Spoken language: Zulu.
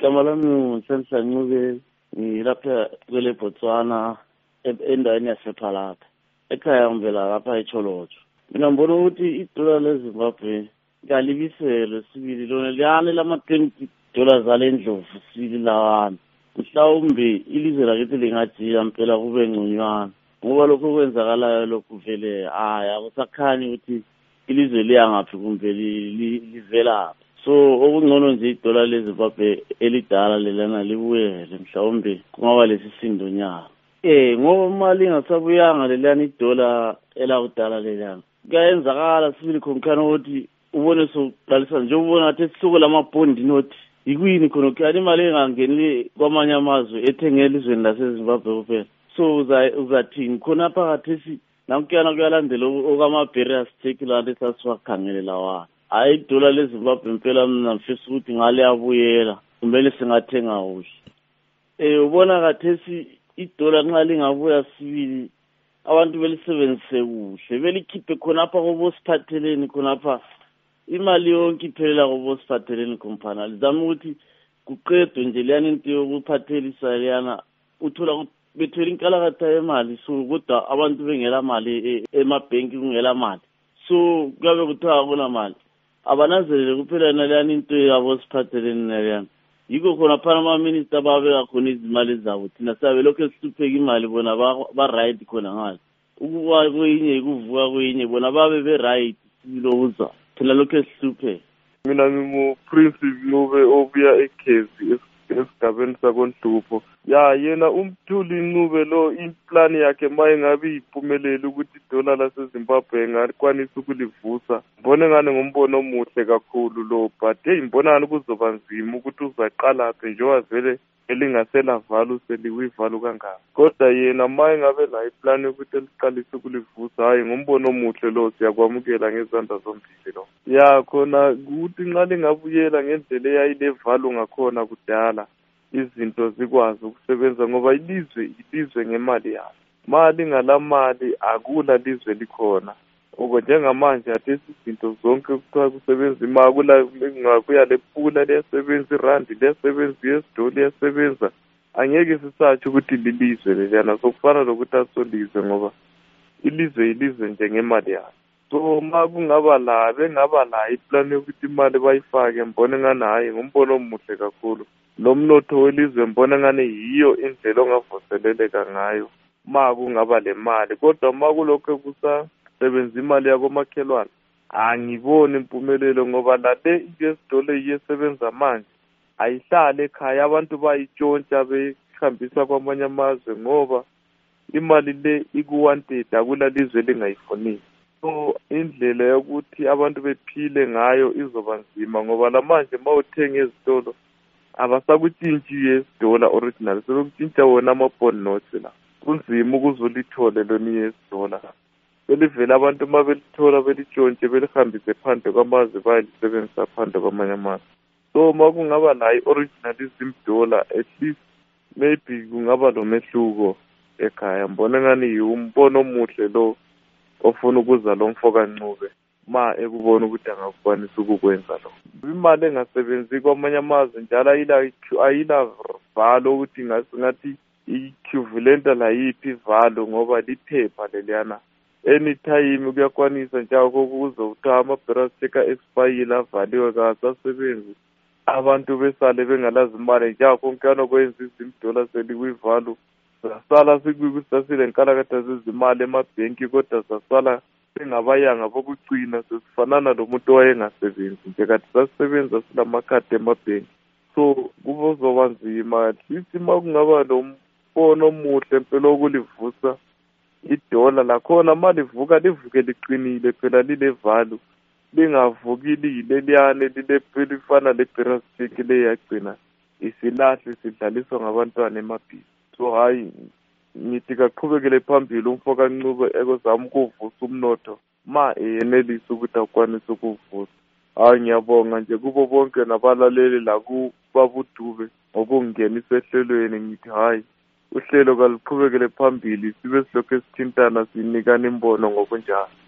Igama lami nguNhlanhla Ncube, ngilapha kwele Botswana endaweni yasePhalapha. Ekhaya ngivela lapha eCholotsho. Mina ngibona ukuthi idola leZimbabwe kalibiselwe sibili lona liyane lama-$20 zalendlovu sibili lawana. Mhlawumbe ilizwe lakithi lingajika mpela kube ngconywana. Ngoba lokho kwenzakalayo lokhu vele akusakhani ukuthi ilizwe liyangaphi kumbe livelaphi. So okungcono nje idola leZimbabwe elidala lelana libuyele mhlawumbe kungaba lesisindo nyaka. Ngoba imali ingasabuyanga lelana idola elakudala lelana. Kuyenzakala sibili khonkhana ukuthi ubone soqalisa nje ubona ngathi isihluko lamabond note yikuyini khona ukuthi imali engangeni kwamanye amazwe ethengele izweni laseZimbabwe kuphela. So uzathini khona phakathi namkuyana kuyalandela okwama-barriers take la esasiwakhangele lawa. Hayi idola leZimbabwe impela mina ngifisa ukuthi ngale yabuyela kumele singathenga kuhle. Ubona kathesi idola nxa lingabuya sibili abantu belisebenzise kuhle belikhiphe khonapha kobosiphatheleni khonapha imali yonke iphelela kobosiphatheleni khompana lizama ukuthi kuqedwe nje liyana into yokuphathelisa liyana uthola bethwele inkalakatha yemali so kodwa abantu bengela mali emabhenki kungela mali so kuyabe kuthiwa akunamali abananzelele kuphela naliyana into yabosiphatheleni naliyana yiko khona phana ama-minister babeka khona izimali zabo thina sabe lokhu esihlupheka imali bona ba-right khona ngalo ukuba kwenye kuvuka kwenye bona babe be-right silokuza thina lokhu esihlupheka. Mina ngingu-Prince Ncube obuya eKezi esigabeni sakoNhlupho. Yena uMthuli Ncube lo implan yakhe mayengabe iyiphumelele ukuthi idola laseZimbabwe engakwanisa ukulivusa ngibona ngane ngombono omuhle kakhulu lo but ngibona ngani kuzoba nzima ukuthi uzaqalaphi njengoba vele elingasela valo seliwivalo kangaka kodwa yena mayengabe la iplan yokuthi eliqalise ukulivusa hayi ngombono omuhle lo siyakwamukela ngezandla zombili lo. Khona ukuthi nxa lingabuyela ngendlela eyayilevalo ngakhona kudala izinto zikwazi ukusebenza ngoba ilizwe ngemali yayo. Mali ngalamali akula lizwe likhona. Njengamanje athi izinto zonke kuthiwa kusebenza imali kungakuya lePula liyasebenza irandi liyasebenza US$, liyasebenza. Angeke sisatsho ukuthi lilizwe leliyana sokufana lokuthi asolizwe ngoba ilizwe nje ngemali yayo. So makungaba la bengaba la iplan yokuthi imali bayifake mbone ngani hayi ngumbono omuhle kakhulu. Lo mnotho welizwe mbona ngane yiyo indlela ongavuseleleka ngayo kungaba le mali kodwa makulokho kusasebenza imali yakomakhelwane angiboni impumelelo ngoba la le US$ iyesebenza manje ayihlale ekhaya abantu bayitshontsha behambisa kwamanye amazwe ngoba imali le iku-wanted akula lizwe lingayifuniyo. So indlela yokuthi abantu bephile ngayo izoba nzima ngoba lamanje mawuthenga ezitolo abasakutshintshi US$ original sebekutshintsha wona ama-bond notes la kunzima ukuzolithole lona US$. Belivela abantu uma belithola belitshontshe belihambise phandle kwamazwe bayelisebenzisa phandle kwamanye amazwe. So makungaba la i-originalism dollar at least maybe kungaba lo mehluko ekhaya mbona ngani umbono omuhle lo ofuna ukuza lo mfoka Ncube ekubona ukuthi angakwanisa ukukwenza lo. Imali engasebenzi kwamanye amazwe njalo ayila valo ukuthi ngathi i-equivalent la yiphi valo ngoba liphepha leliyana anytime kuyakwanisa njalo kokuzokuthiwa ama-barriers expire avaliwe kasasebenzi abantu besale bengalazi imali njalo konkana kwenza $20 selikwivalo sasala sasile nkalakatha zezimali emabhenki kodwa sasala singabayanga bokucina sesifanana lomuntu owayengasebenzi nje kade sasisebenza silamakhadi emabhenki. So kuzoba nzima at least makungaba nombono omuhle mpela okulivusa idola lakhona malivuka livuke liqinile phela lilevalo lingavuki liyileliyane lifana le-barriers leyagcina isilahle sidlaliswa ngabantwana emabhini. So hayi ngithi kaqhubekele phambili umfoka Ncube ekozama ukuvusa umnotho eyenelisa ukuthi akwanise ukuvusa. Hayi ngiyabonga nje kubo bonke nabalaleli la kubabudube ngokungenisa ehlelweni ngithi hayi uhlelo kaluqhubekele phambili sibe silokhu esithintana sinikana imbono ngokunjalo.